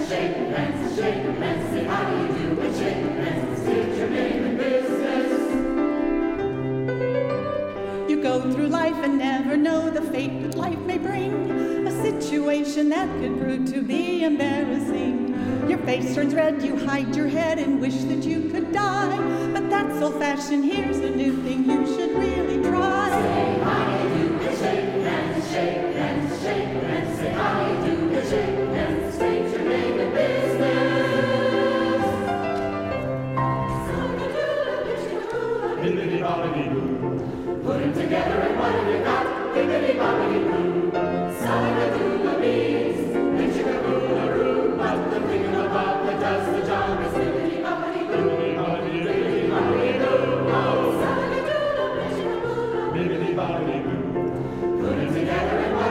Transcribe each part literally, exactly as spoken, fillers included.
shake hands, shake hands, say how do you do, and shake hands, state your name and business. You go through life and never know the fate that life may bring, a situation that could prove to be embarrassing. Your face turns red, you hide your head and wish that you could die, but that's old-fashioned, here's a new thing you should really try. Say how do you do, and shake hands, shake hands, shake hands, say how do you do, and shake hands, state your name and business. Bibbidi-bobbidi-boo. Put them together and what have you got? Bibbidi-bobbidi-boo. Sally-a-doo-la-bees, and chicka-boo-la-roo, but the thing-a-bob that does the job is bibbidi-bobbidi-boo. Bibbidi-bobbidi-boo. Oh, Sally-a-doo-la-bees, chicka-boo-la-roo. Bibbidi-bobbidi-boo. Put them together and what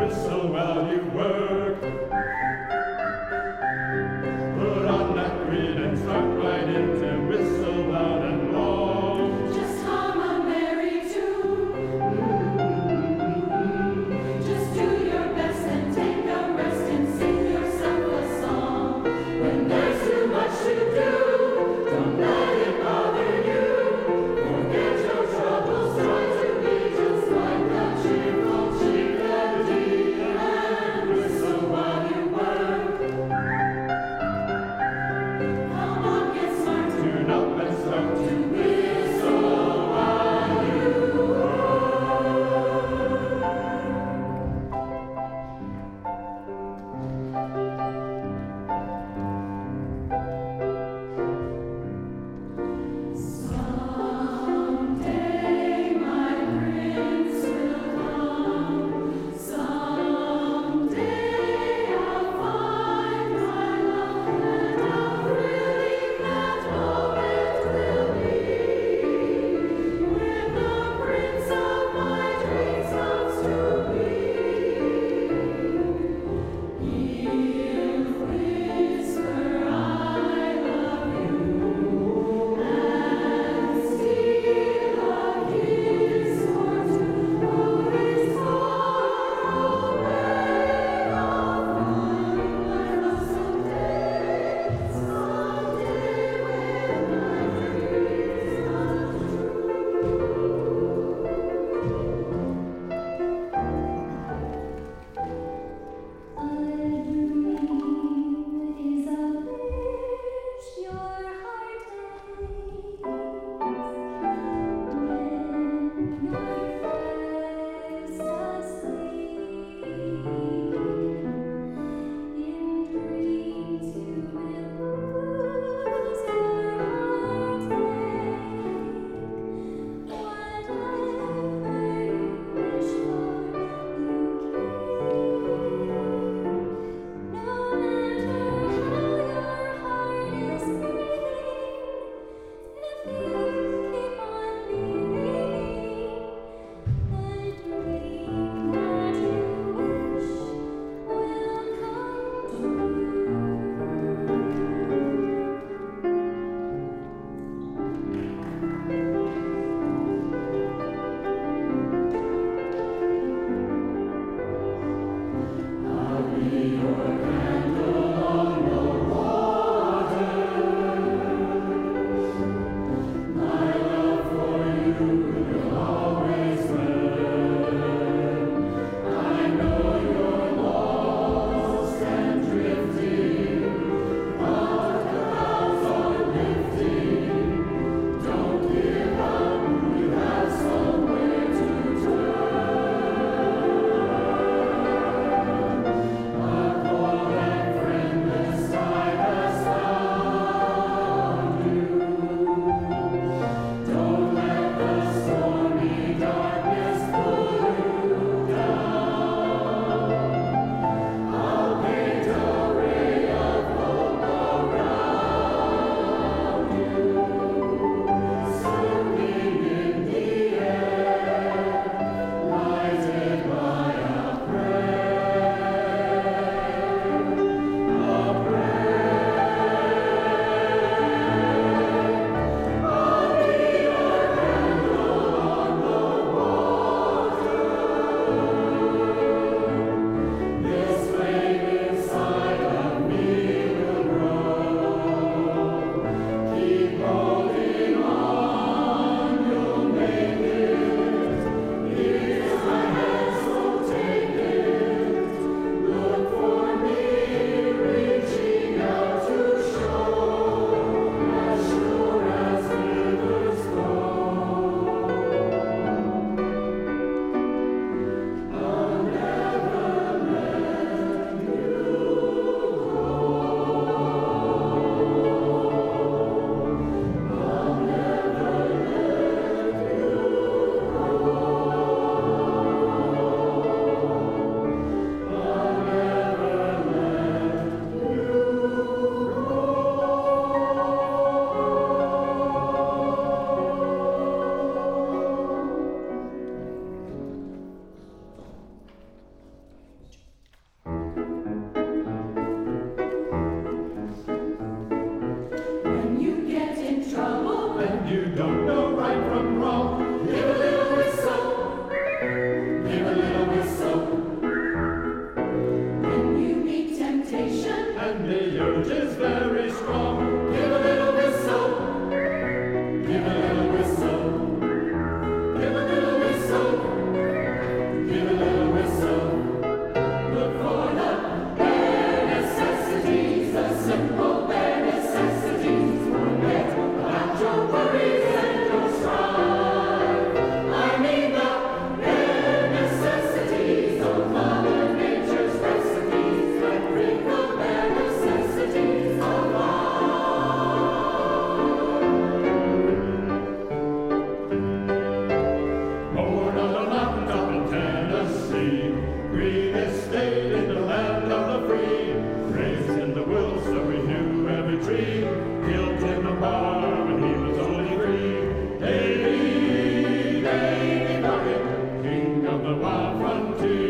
whistle while you work. Put on that green and start right in to whistle loud and long. Just hum a merry tune. Just do your best and take a rest and sing yourself a song. When there's too much to do, don't let it bother you. Forget your troubles, try to be just like the cheerful chickadee and whistle while you work. one, two.